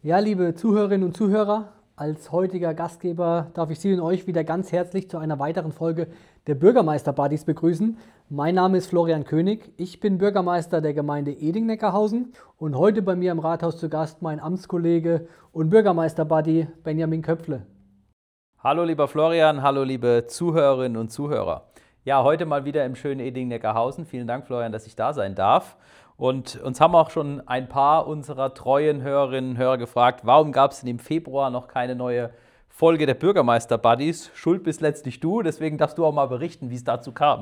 Ja, liebe Zuhörerinnen und Zuhörer, als heutiger Gastgeber darf ich Sie und euch wieder ganz herzlich zu einer weiteren Folge der Bürgermeister-Buddies begrüßen. Mein Name ist Florian König, ich bin Bürgermeister der Gemeinde Eding-Neckarhausen und heute bei mir im Rathaus zu Gast mein Amtskollege und Bürgermeister-Buddy Benjamin Köpfle. Hallo lieber Florian, hallo liebe Zuhörerinnen und Zuhörer. Ja, heute mal wieder im schönen Eding-Neckarhausen. Vielen Dank, Florian, dass ich da sein darf. Und uns haben auch schon ein paar unserer treuen Hörerinnen und Hörer gefragt, warum gab es denn im Februar noch keine neue Folge der Bürgermeister-Buddies? Schuld bist letztlich du, deswegen darfst du auch mal berichten, wie es dazu kam.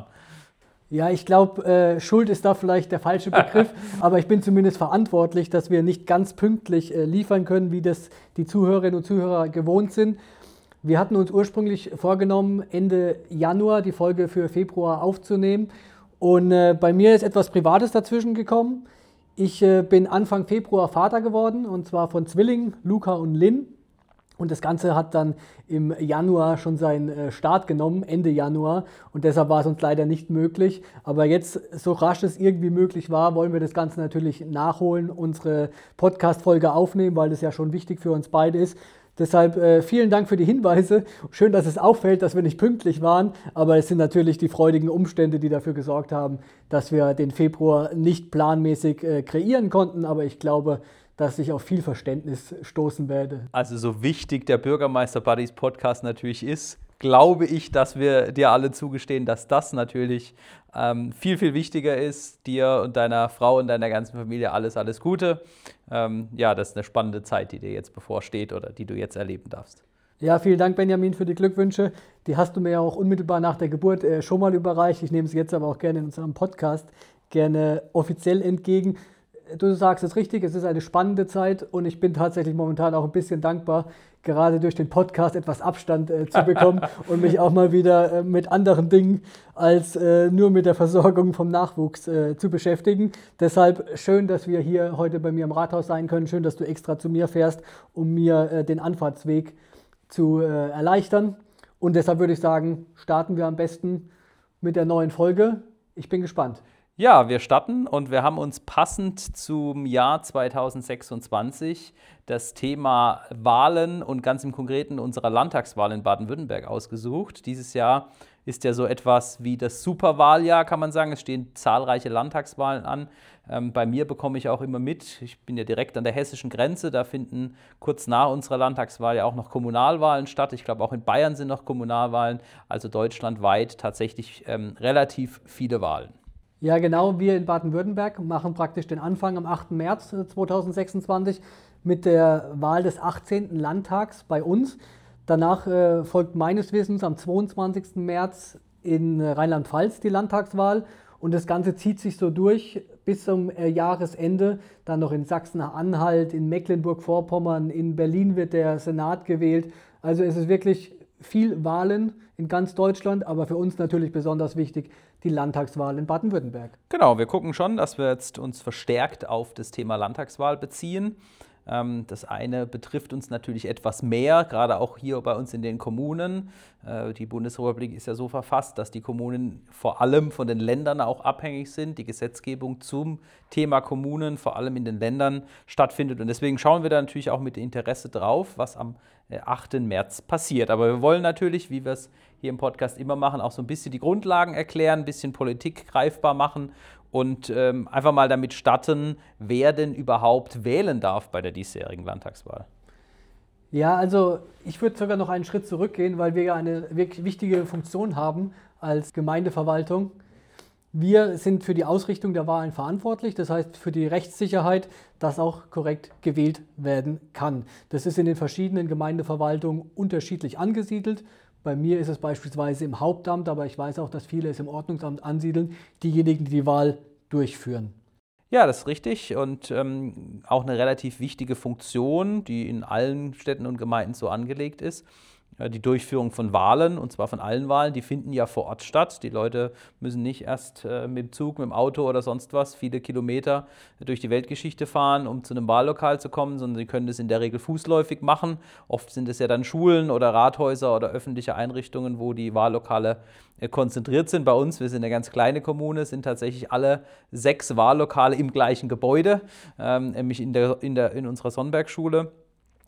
Ja, ich glaube, Schuld ist da vielleicht der falsche Begriff, aber ich bin zumindest verantwortlich, dass wir nicht ganz pünktlich liefern können, wie das die Zuhörerinnen und Zuhörer gewohnt sind. Wir hatten uns ursprünglich vorgenommen, Ende Januar die Folge für Februar aufzunehmen. Und bei mir ist etwas Privates dazwischen gekommen. Ich bin Anfang Februar Vater geworden, und zwar von Zwillingen, Luca und Lynn. Und das Ganze hat dann im Januar schon seinen Start genommen, Ende Januar. Und deshalb war es uns leider nicht möglich. Aber jetzt, so rasch es irgendwie möglich war, wollen wir das Ganze natürlich nachholen, unsere Podcast-Folge aufnehmen, weil das ja schon wichtig für uns beide ist. Deshalb vielen Dank für die Hinweise. Schön, dass es auffällt, dass wir nicht pünktlich waren, aber es sind natürlich die freudigen Umstände, die dafür gesorgt haben, dass wir den Februar nicht planmäßig kreieren konnten, aber ich glaube, dass ich auf viel Verständnis stoßen werde. Also so wichtig der Bürgermeister-Buddies Podcast natürlich ist, glaube ich, dass wir dir alle zugestehen, dass das natürlich viel, viel wichtiger ist. Dir und deiner Frau und deiner ganzen Familie alles Gute. Ja, das ist eine spannende Zeit, die dir jetzt bevorsteht oder die du jetzt erleben darfst. Ja, vielen Dank, Benjamin, für die Glückwünsche. Die hast du mir ja auch unmittelbar nach der Geburt schon mal überreicht. Ich nehme sie jetzt aber auch gerne in unserem Podcast gerne offiziell entgegen. Du sagst es richtig, es ist eine spannende Zeit und ich bin tatsächlich momentan auch ein bisschen dankbar, gerade durch den Podcast etwas Abstand zu bekommen und mich auch mal wieder mit anderen Dingen als nur mit der Versorgung vom Nachwuchs zu beschäftigen. Deshalb schön, dass wir hier heute bei mir im Rathaus sein können. Schön, dass du extra zu mir fährst, um mir den Anfahrtsweg zu erleichtern. Und deshalb würde ich sagen, starten wir am besten mit der neuen Folge. Ich bin gespannt. Ja, wir starten und wir haben uns passend zum Jahr 2026 das Thema Wahlen und ganz im Konkreten unserer Landtagswahl in Baden-Württemberg ausgesucht. Dieses Jahr ist ja so etwas wie das Superwahljahr, kann man sagen. Es stehen zahlreiche Landtagswahlen an. Bei mir bekomme ich auch immer mit, ich bin ja direkt an der hessischen Grenze, da finden kurz nach unserer Landtagswahl ja auch noch Kommunalwahlen statt. Ich glaube, auch in Bayern sind noch Kommunalwahlen, also deutschlandweit tatsächlich relativ viele Wahlen. Ja, genau. Wir in Baden-Württemberg machen praktisch den Anfang am 8. März 2026 mit der Wahl des 18. Landtags bei uns. Danach folgt meines Wissens am 22. März in Rheinland-Pfalz die Landtagswahl. Und das Ganze zieht sich so durch bis zum Jahresende. Dann noch in Sachsen-Anhalt, in Mecklenburg-Vorpommern, in Berlin wird der Senat gewählt. Also es ist wirklich viel Wahlen in ganz Deutschland, aber für uns natürlich besonders wichtig die Landtagswahl in Baden-Württemberg. Genau, wir gucken schon, dass wir jetzt uns verstärkt auf das Thema Landtagswahl beziehen. Das eine betrifft uns natürlich etwas mehr, gerade auch hier bei uns in den Kommunen. Die Bundesrepublik ist ja so verfasst, dass die Kommunen vor allem von den Ländern auch abhängig sind. Die Gesetzgebung zum Thema Kommunen vor allem in den Ländern stattfindet. Und deswegen schauen wir da natürlich auch mit Interesse drauf, was am 8. März passiert. Aber wir wollen natürlich, wie wir es hier im Podcast immer machen, auch so ein bisschen die Grundlagen erklären, ein bisschen Politik greifbar machen und einfach mal damit starten, wer denn überhaupt wählen darf bei der diesjährigen Landtagswahl. Ja, also ich würde sogar noch einen Schritt zurückgehen, weil wir ja eine wirklich wichtige Funktion haben als Gemeindeverwaltung. Wir sind für die Ausrichtung der Wahlen verantwortlich, das heißt für die Rechtssicherheit, dass auch korrekt gewählt werden kann. Das ist in den verschiedenen Gemeindeverwaltungen unterschiedlich angesiedelt. Bei mir ist es beispielsweise im Hauptamt, aber ich weiß auch, dass viele es im Ordnungsamt ansiedeln, diejenigen, die die Wahl durchführen. Ja, das ist richtig und auch eine relativ wichtige Funktion, die in allen Städten und Gemeinden so angelegt ist. Die Durchführung von Wahlen, und zwar von allen Wahlen, die finden ja vor Ort statt. Die Leute müssen nicht erst mit dem Zug, mit dem Auto oder sonst was viele Kilometer durch die Weltgeschichte fahren, um zu einem Wahllokal zu kommen, sondern sie können das in der Regel fußläufig machen. Oft sind es ja dann Schulen oder Rathäuser oder öffentliche Einrichtungen, wo die Wahllokale konzentriert sind. Bei uns, wir sind eine ganz kleine Kommune, sind tatsächlich alle 6 Wahllokale im gleichen Gebäude, nämlich in unserer Sonnenberg-Schule.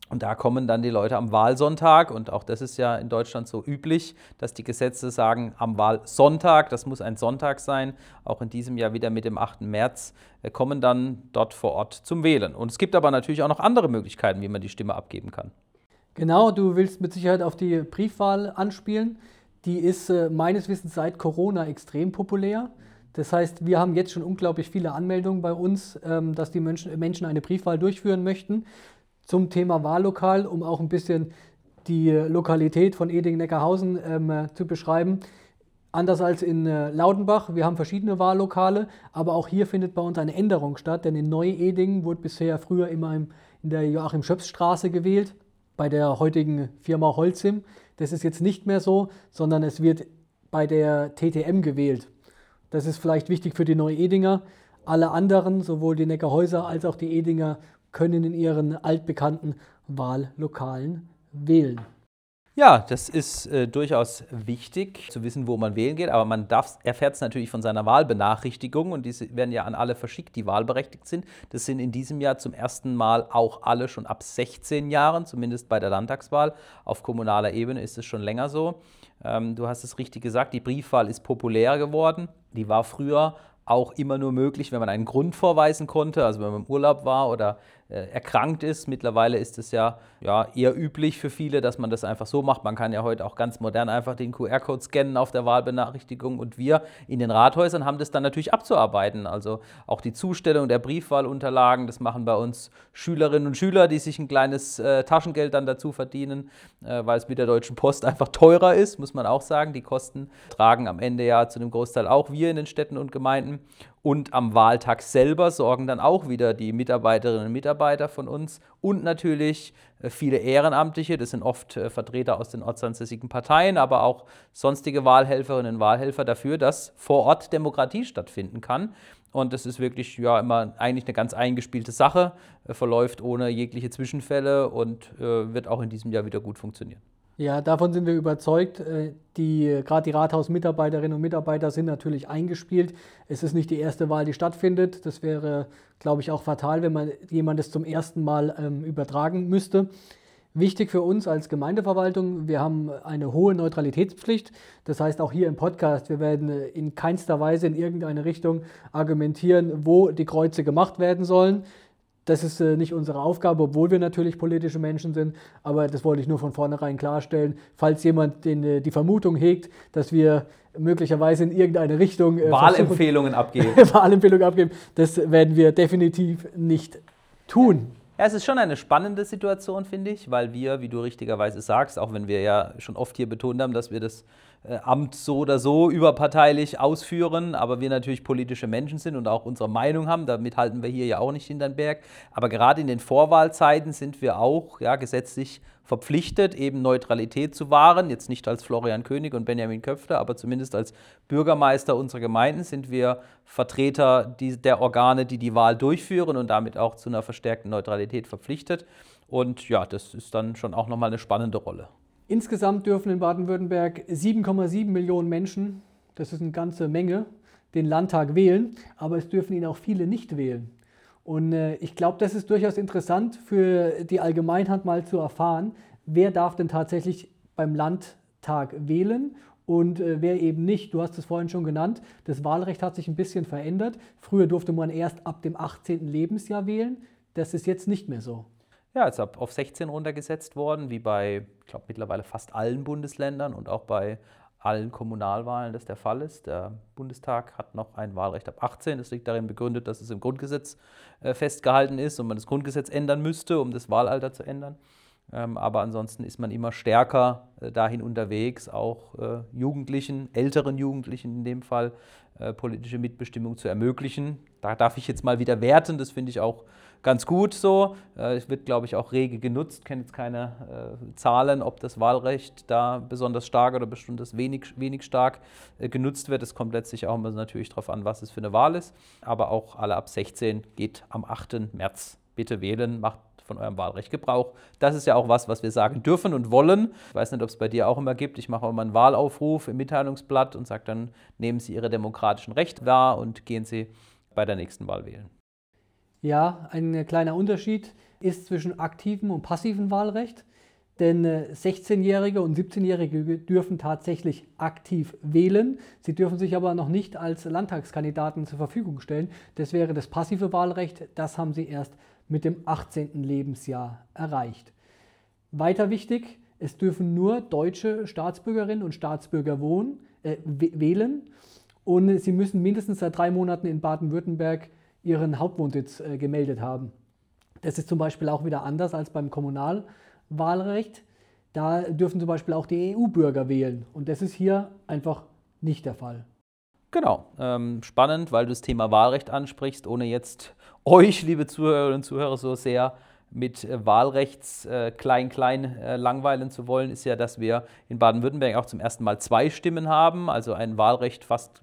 Und da kommen dann die Leute am Wahlsonntag, und auch das ist ja in Deutschland so üblich, dass die Gesetze sagen, am Wahlsonntag, das muss ein Sonntag sein, auch in diesem Jahr wieder mit dem 8. März, kommen dann dort vor Ort zum Wählen. Und es gibt aber natürlich auch noch andere Möglichkeiten, wie man die Stimme abgeben kann. Genau, du willst mit Sicherheit auf die Briefwahl anspielen. Die ist meines Wissens seit Corona extrem populär. Das heißt, wir haben jetzt schon unglaublich viele Anmeldungen bei uns, dass die Menschen eine Briefwahl durchführen möchten. Zum Thema Wahllokal, um auch ein bisschen die Lokalität von Eding-Neckarhausen zu beschreiben. Anders als in Laudenbach, wir haben verschiedene Wahllokale, aber auch hier findet bei uns eine Änderung statt, denn in Neu-Eding wurde bisher früher immer in der Joachim-Schöps-Straße gewählt, bei der heutigen Firma Holcim. Das ist jetzt nicht mehr so, sondern es wird bei der TTM gewählt. Das ist vielleicht wichtig für die Neu-Edinger. Alle anderen, sowohl die Neckarhäuser als auch die Edinger, können in ihren altbekannten Wahllokalen wählen. Ja, das ist durchaus wichtig zu wissen, wo man wählen geht, aber man erfährt es natürlich von seiner Wahlbenachrichtigung, und diese werden ja an alle verschickt, die wahlberechtigt sind. Das sind in diesem Jahr zum ersten Mal auch alle schon ab 16 Jahren, zumindest bei der Landtagswahl. Auf kommunaler Ebene ist es schon länger so. Du hast es richtig gesagt, die Briefwahl ist populär geworden. Die war früher auch immer nur möglich, wenn man einen Grund vorweisen konnte, also wenn man im Urlaub war oder erkrankt ist. Mittlerweile ist es ja eher üblich für viele, dass man das einfach so macht. Man kann ja heute auch ganz modern einfach den QR-Code scannen auf der Wahlbenachrichtigung, und wir in den Rathäusern haben das dann natürlich abzuarbeiten. Also auch die Zustellung der Briefwahlunterlagen, das machen bei uns Schülerinnen und Schüler, die sich ein kleines Taschengeld dann dazu verdienen, weil es mit der Deutschen Post einfach teurer ist, muss man auch sagen. Die Kosten tragen am Ende ja zu einem Großteil auch wir in den Städten und Gemeinden. Und am Wahltag selber sorgen dann auch wieder die Mitarbeiterinnen und Mitarbeiter von uns und natürlich viele Ehrenamtliche, das sind oft Vertreter aus den ortsansässigen Parteien, aber auch sonstige Wahlhelferinnen und Wahlhelfer dafür, dass vor Ort Demokratie stattfinden kann. Und das ist wirklich immer eigentlich eine ganz eingespielte Sache, verläuft ohne jegliche Zwischenfälle und wird auch in diesem Jahr wieder gut funktionieren. Ja, davon sind wir überzeugt. Gerade die Rathausmitarbeiterinnen und Mitarbeiter sind natürlich eingespielt. Es ist nicht die erste Wahl, die stattfindet. Das wäre, glaube ich, auch fatal, wenn man jemandes zum ersten Mal übertragen müsste. Wichtig für uns als Gemeindeverwaltung, wir haben eine hohe Neutralitätspflicht. Das heißt, auch hier im Podcast, wir werden in keinster Weise in irgendeine Richtung argumentieren, wo die Kreuze gemacht werden sollen. Das ist nicht unsere Aufgabe, obwohl wir natürlich politische Menschen sind, aber das wollte ich nur von vornherein klarstellen. Falls jemand die Vermutung hegt, dass wir möglicherweise in irgendeine Richtung Wahlempfehlungen abgeben. Wahlempfehlungen abgeben, das werden wir definitiv nicht tun. Ja, es ist schon eine spannende Situation, finde ich, weil wir, wie du richtigerweise sagst, auch wenn wir ja schon oft hier betont haben, dass wir das Amt so oder so überparteilich ausführen, aber wir natürlich politische Menschen sind und auch unsere Meinung haben, damit halten wir hier ja auch nicht hinterm Berg. Aber gerade in den Vorwahlzeiten sind wir auch gesetzlich verpflichtet, eben Neutralität zu wahren. Jetzt nicht als Florian König und Benjamin Köpfler, aber zumindest als Bürgermeister unserer Gemeinden sind wir Vertreter der Organe, die die Wahl durchführen, und damit auch zu einer verstärkten Neutralität verpflichtet. Und ja, das ist dann schon auch nochmal eine spannende Rolle. Insgesamt dürfen in Baden-Württemberg 7,7 Millionen Menschen, das ist eine ganze Menge, den Landtag wählen, aber es dürfen ihn auch viele nicht wählen. Und ich glaube, das ist durchaus interessant für die Allgemeinheit mal zu erfahren, wer darf denn tatsächlich beim Landtag wählen und wer eben nicht. Du hast es vorhin schon genannt, das Wahlrecht hat sich ein bisschen verändert. Früher durfte man erst ab dem 18. Lebensjahr wählen, das ist jetzt nicht mehr so. Ja, ist auf 16 runtergesetzt worden, wie bei, ich glaube, mittlerweile fast allen Bundesländern und auch bei allen Kommunalwahlen das der Fall ist. Der Bundestag hat noch ein Wahlrecht ab 18. Das liegt darin begründet, dass es im Grundgesetz festgehalten ist und man das Grundgesetz ändern müsste, um das Wahlalter zu ändern. Aber ansonsten ist man immer stärker dahin unterwegs, auch Jugendlichen, älteren Jugendlichen in dem Fall, politische Mitbestimmung zu ermöglichen. Da darf ich jetzt mal wieder werten, das finde ich auch ganz gut so. Es wird, glaube ich, auch rege genutzt. Ich kenne jetzt keine Zahlen, ob das Wahlrecht da besonders stark oder besonders wenig stark genutzt wird. Es kommt letztlich auch immer natürlich darauf an, was es für eine Wahl ist. Aber auch alle ab 16 geht am 8. März. Bitte wählen, macht von eurem Wahlrecht Gebrauch. Das ist ja auch was wir sagen dürfen und wollen. Ich weiß nicht, ob es bei dir auch immer gibt. Ich mache auch immer einen Wahlaufruf im Mitteilungsblatt und sage dann, nehmen Sie Ihre demokratischen Rechte wahr und gehen Sie bei der nächsten Wahl wählen. Ja, ein kleiner Unterschied ist zwischen aktivem und passivem Wahlrecht. Denn 16-Jährige und 17-Jährige dürfen tatsächlich aktiv wählen. Sie dürfen sich aber noch nicht als Landtagskandidaten zur Verfügung stellen. Das wäre das passive Wahlrecht. Das haben sie erst mit dem 18. Lebensjahr erreicht. Weiter wichtig, es dürfen nur deutsche Staatsbürgerinnen und Staatsbürger wählen. Und sie müssen mindestens seit 3 Monaten in Baden-Württemberg ihren Hauptwohnsitz gemeldet haben. Das ist zum Beispiel auch wieder anders als beim Kommunalwahlrecht. Da dürfen zum Beispiel auch die EU-Bürger wählen. Und das ist hier einfach nicht der Fall. Genau, spannend, weil du das Thema Wahlrecht ansprichst, ohne jetzt euch, liebe Zuhörerinnen und Zuhörer, so sehr mit Wahlrechts klein langweilen zu wollen, ist ja, dass wir in Baden-Württemberg auch zum ersten Mal 2 Stimmen haben, also ein Wahlrecht fast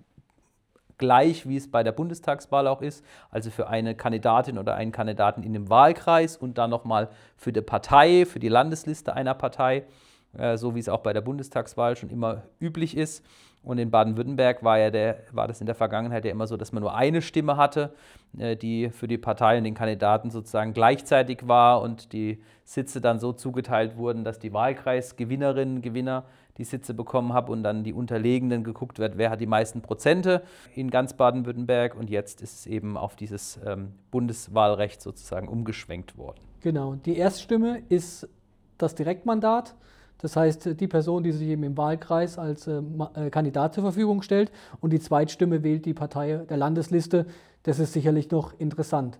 gleich, wie es bei der Bundestagswahl auch ist, also für eine Kandidatin oder einen Kandidaten in dem Wahlkreis und dann nochmal für die Partei, für die Landesliste einer Partei, so wie es auch bei der Bundestagswahl schon immer üblich ist. Und in Baden-Württemberg war das in der Vergangenheit ja immer so, dass man nur eine Stimme hatte, die für die Partei und den Kandidaten sozusagen gleichzeitig war und die Sitze dann so zugeteilt wurden, dass die Wahlkreisgewinnerinnen und Gewinner die Sitze bekommen haben und dann die Unterlegenen geguckt wird, wer hat die meisten Prozente in ganz Baden-Württemberg. Und jetzt ist es eben auf dieses Bundeswahlrecht sozusagen umgeschwenkt worden. Genau, die Erststimme ist das Direktmandat. Das heißt, die Person, die sich eben im Wahlkreis als Kandidat zur Verfügung stellt, und die Zweitstimme wählt die Partei der Landesliste. Das ist sicherlich noch interessant.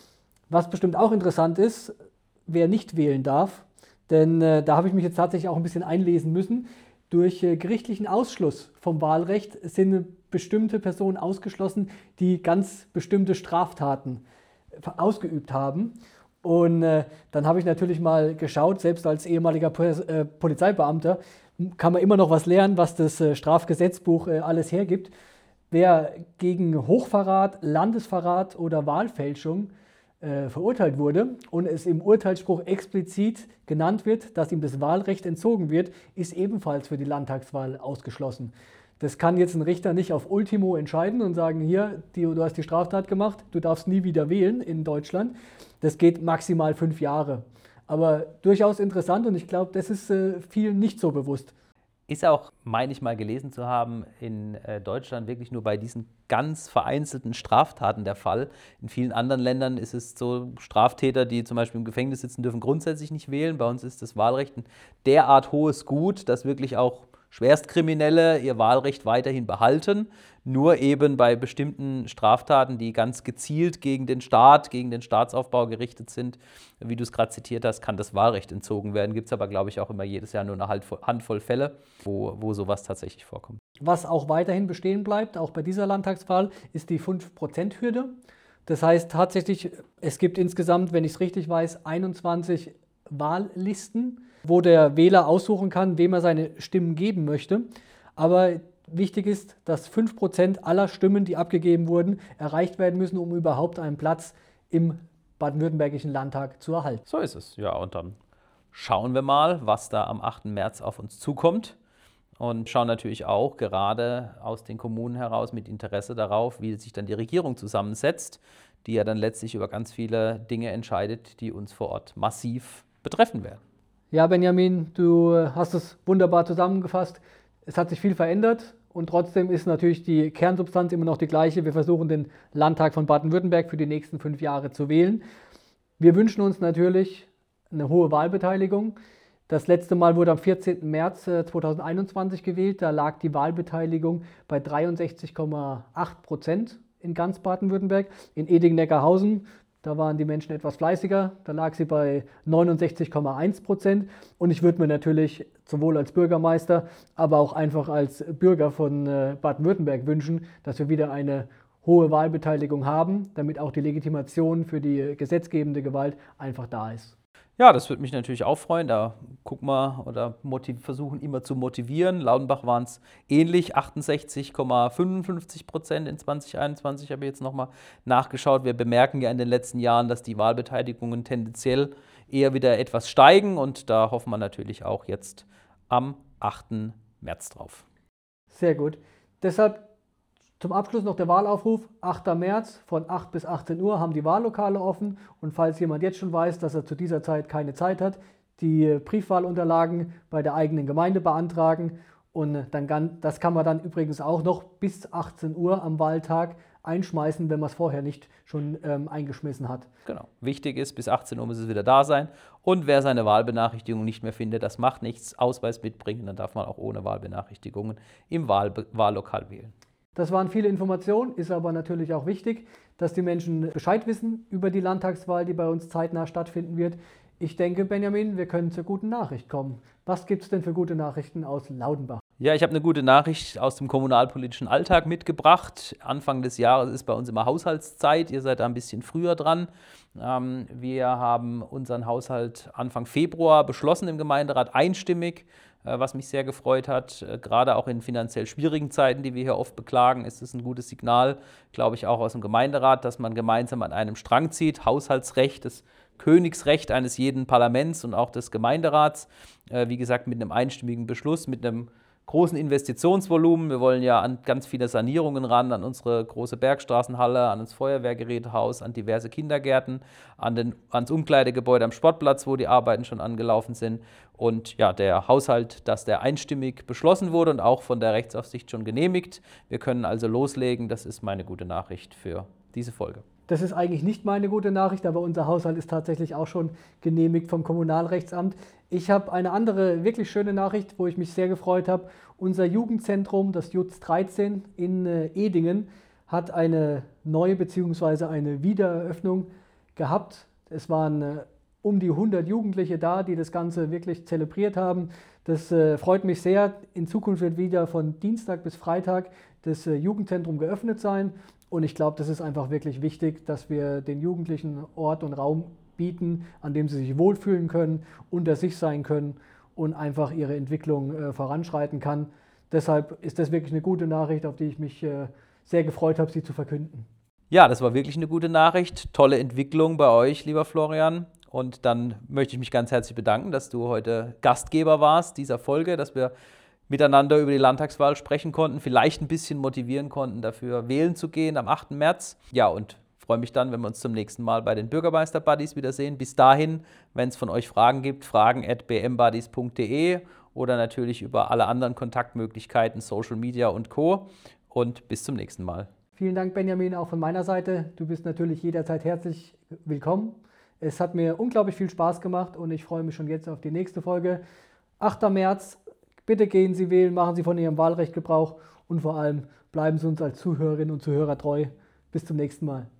Was bestimmt auch interessant ist, wer nicht wählen darf, denn da habe ich mich jetzt tatsächlich auch ein bisschen einlesen müssen. Durch gerichtlichen Ausschluss vom Wahlrecht sind bestimmte Personen ausgeschlossen, die ganz bestimmte Straftaten ausgeübt haben. Und dann habe ich natürlich mal geschaut, selbst als ehemaliger Polizeibeamter kann man immer noch was lernen, was das Strafgesetzbuch alles hergibt. Wer gegen Hochverrat, Landesverrat oder Wahlfälschung verurteilt wurde und es im Urteilsspruch explizit genannt wird, dass ihm das Wahlrecht entzogen wird, ist ebenfalls für die Landtagswahl ausgeschlossen. Das kann jetzt ein Richter nicht auf Ultimo entscheiden und sagen, hier, du hast die Straftat gemacht, du darfst nie wieder wählen in Deutschland. Das geht maximal 5 Jahre. Aber durchaus interessant und ich glaube, das ist vielen nicht so bewusst. Ist auch, meine ich mal gelesen zu haben, in Deutschland wirklich nur bei diesen ganz vereinzelten Straftaten der Fall. In vielen anderen Ländern ist es so, Straftäter, die zum Beispiel im Gefängnis sitzen, dürfen grundsätzlich nicht wählen. Bei uns ist das Wahlrecht ein derart hohes Gut, dass wirklich auch Schwerstkriminelle ihr Wahlrecht weiterhin behalten, nur eben bei bestimmten Straftaten, die ganz gezielt gegen den Staat, gegen den Staatsaufbau gerichtet sind. Wie du es gerade zitiert hast, kann das Wahlrecht entzogen werden. Gibt es aber, glaube ich, auch immer jedes Jahr nur eine Handvoll Fälle, wo sowas tatsächlich vorkommt. Was auch weiterhin bestehen bleibt, auch bei dieser Landtagswahl, ist die 5%-Hürde. Das heißt tatsächlich, es gibt insgesamt, wenn ich es richtig weiß, 21 Wahllisten, wo der Wähler aussuchen kann, wem er seine Stimmen geben möchte. Aber wichtig ist, dass 5% aller Stimmen, die abgegeben wurden, erreicht werden müssen, um überhaupt einen Platz im baden-württembergischen Landtag zu erhalten. So ist es, ja. Und dann schauen wir mal, was da am 8. März auf uns zukommt. Und schauen natürlich auch gerade aus den Kommunen heraus mit Interesse darauf, wie sich dann die Regierung zusammensetzt, die ja dann letztlich über ganz viele Dinge entscheidet, die uns vor Ort massiv betreffen werden. Ja, Benjamin, du hast es wunderbar zusammengefasst. Es hat sich viel verändert und trotzdem ist natürlich die Kernsubstanz immer noch die gleiche. Wir versuchen, den Landtag von Baden-Württemberg für die nächsten 5 Jahre zu wählen. Wir wünschen uns natürlich eine hohe Wahlbeteiligung. Das letzte Mal wurde am 14. März 2021 gewählt. Da lag die Wahlbeteiligung bei 63,8% in ganz Baden-Württemberg. In Eding-Neckarhausen, da waren die Menschen etwas fleißiger, da lag sie bei 69,1%. Und ich würde mir natürlich sowohl als Bürgermeister, aber auch einfach als Bürger von Baden-Württemberg wünschen, dass wir wieder eine hohe Wahlbeteiligung haben, damit auch die Legitimation für die gesetzgebende Gewalt einfach da ist. Ja, das würde mich natürlich auch freuen. Da gucken wir oder versuchen immer zu motivieren. Laudenbach waren es ähnlich, 68,55% in 2021. Habe ich jetzt nochmal nachgeschaut. Wir bemerken ja in den letzten Jahren, dass die Wahlbeteiligungen tendenziell eher wieder etwas steigen. Und da hoffen wir natürlich auch jetzt am 8. März drauf. Sehr gut. Deshalb Zum Abschluss noch der Wahlaufruf. 8. März von 8 bis 18 Uhr haben die Wahllokale offen. Und falls jemand jetzt schon weiß, dass er zu dieser Zeit keine Zeit hat, die Briefwahlunterlagen bei der eigenen Gemeinde beantragen. Und das kann man dann übrigens auch noch bis 18 Uhr am Wahltag einschmeißen, wenn man es vorher nicht schon eingeschmissen hat. Genau. Wichtig ist, bis 18 Uhr muss es wieder da sein. Und wer seine Wahlbenachrichtigung nicht mehr findet, das macht nichts. Ausweis mitbringen, dann darf man auch ohne Wahlbenachrichtigungen im Wahllokal wählen. Das waren viele Informationen, ist aber natürlich auch wichtig, dass die Menschen Bescheid wissen über die Landtagswahl, die bei uns zeitnah stattfinden wird. Ich denke, Benjamin, wir können zur guten Nachricht kommen. Was gibt es denn für gute Nachrichten aus Laudenbach? Ja, ich habe eine gute Nachricht aus dem kommunalpolitischen Alltag mitgebracht. Anfang des Jahres ist bei uns immer Haushaltszeit. Ihr seid da ein bisschen früher dran. Wir haben unseren Haushalt Anfang Februar beschlossen im Gemeinderat einstimmig, was mich sehr gefreut hat. Gerade auch in finanziell schwierigen Zeiten, die wir hier oft beklagen, ist es ein gutes Signal, glaube ich, auch aus dem Gemeinderat, dass man gemeinsam an einem Strang zieht. Haushaltsrecht, das Königsrecht eines jeden Parlaments und auch des Gemeinderats. Wie gesagt, mit einem einstimmigen Beschluss, mit einem großen Investitionsvolumen. Wir wollen ja an ganz viele Sanierungen ran, an unsere große Bergstraßenhalle, an das Feuerwehrgerätehaus, an diverse Kindergärten, ans Umkleidegebäude am Sportplatz, wo die Arbeiten schon angelaufen sind. Und ja, der Haushalt, dass der einstimmig beschlossen wurde und auch von der Rechtsaufsicht schon genehmigt. Wir können also loslegen. Das ist meine gute Nachricht für diese Folge. Das ist eigentlich nicht meine gute Nachricht, aber unser Haushalt ist tatsächlich auch schon genehmigt vom Kommunalrechtsamt. Ich habe eine andere wirklich schöne Nachricht, wo ich mich sehr gefreut habe. Unser Jugendzentrum, das JUZ 13 in Edingen, hat eine neue bzw. eine Wiedereröffnung gehabt. Es waren um die 100 Jugendliche da, die das Ganze wirklich zelebriert haben. Das freut mich sehr. In Zukunft wird wieder von Dienstag bis Freitag das Jugendzentrum geöffnet sein. Und ich glaube, das ist einfach wirklich wichtig, dass wir den Jugendlichen Ort und Raum bieten, an dem sie sich wohlfühlen können, unter sich sein können und einfach ihre Entwicklung voranschreiten kann. Deshalb ist das wirklich eine gute Nachricht, auf die ich mich sehr gefreut habe, sie zu verkünden. Ja, das war wirklich eine gute Nachricht. Tolle Entwicklung bei euch, lieber Florian. Und dann möchte ich mich ganz herzlich bedanken, dass du heute Gastgeber warst dieser Folge, dass wir miteinander über die Landtagswahl sprechen konnten, vielleicht ein bisschen motivieren konnten, dafür wählen zu gehen am 8. März. Ja, und freue mich dann, wenn wir uns zum nächsten Mal bei den Bürgermeister-Buddies wiedersehen. Bis dahin, wenn es von euch Fragen gibt, fragen@bmbuddies.de oder natürlich über alle anderen Kontaktmöglichkeiten, Social Media und Co. Und bis zum nächsten Mal. Vielen Dank, Benjamin, auch von meiner Seite. Du bist natürlich jederzeit herzlich willkommen. Es hat mir unglaublich viel Spaß gemacht und ich freue mich schon jetzt auf die nächste Folge. 8. März. Bitte gehen Sie wählen, machen Sie von Ihrem Wahlrecht Gebrauch und vor allem bleiben Sie uns als Zuhörerinnen und Zuhörer treu. Bis zum nächsten Mal.